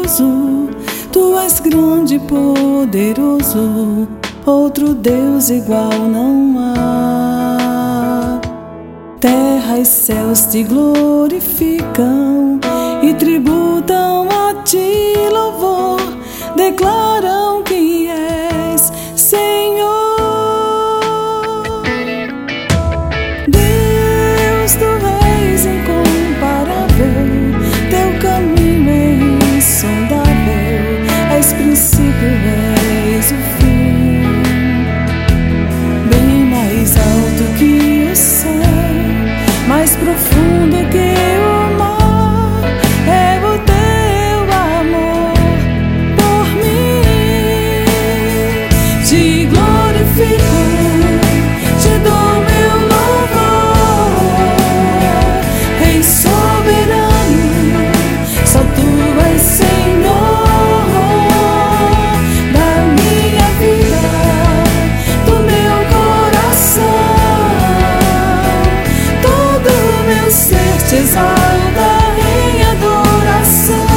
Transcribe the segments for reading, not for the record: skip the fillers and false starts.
glorioso, Tu és grande e poderoso, outro Deus igual não há. Terra e céus te glorificam e tributam a Ti louvor, declaram que és Senhor. Deus, Tu és incomparável, Teu caminho é insondável, és princípio, és o fim. Bem mais alto que o céu, mais profundo que o mar, é o Teu amor por mim. Te glorifico, te dou meu louvor, Rei soberano, só Tu és Senhor da minha vida, do meu coração. Todo meu ser te exalta em adoração.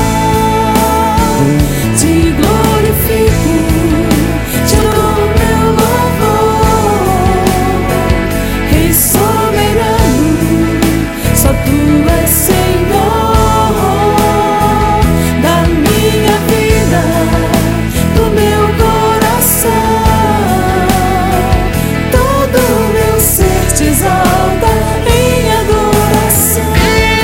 Te glorifico, te dou meu louvor, Rei soberano, só Tu és Senhor da minha vida, do meu coração. Todo meu ser te exalta em adoração.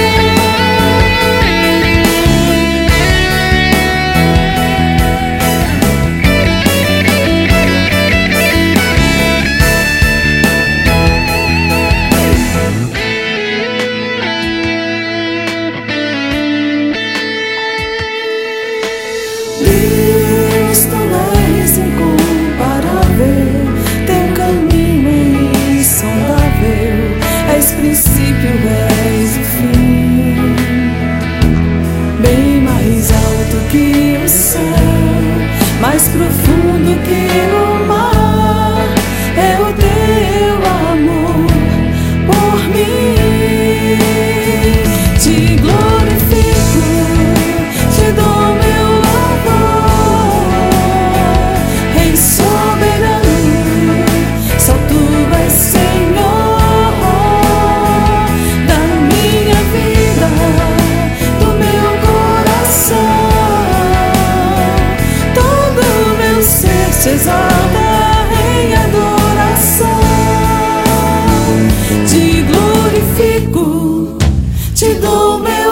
Deus, Tu és incomparável, Teu caminho é insondável, és princípio, és o fim. Bem mais alto que o céu, mais profundo que o mar, é o Teu amor por mim. Te glorifico, te dou meu louvor, Rei soberano, só Tu és Senhor da minha vida, do meu coração. Todo meu ser te exalta em adoração. Te glorifico, te dou meu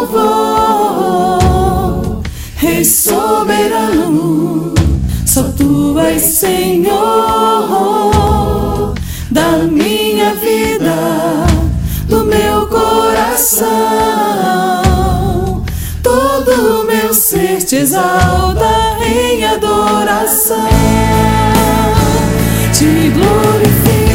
louvor, Rei soberano, só Tu és Senhor da minha vida, do meu coração. Todo meu ser te exalta em adoração. Te glorifico,